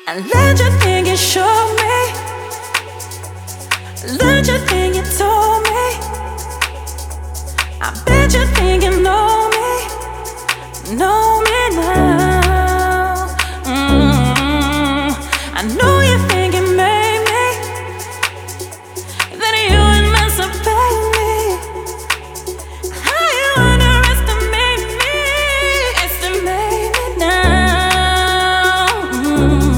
I learned your thing, you showed me. Learned your thing, you told me. I bet you think you know me now. I know you think you made me, that you emancipate me. How you underestimate me, estimate me now.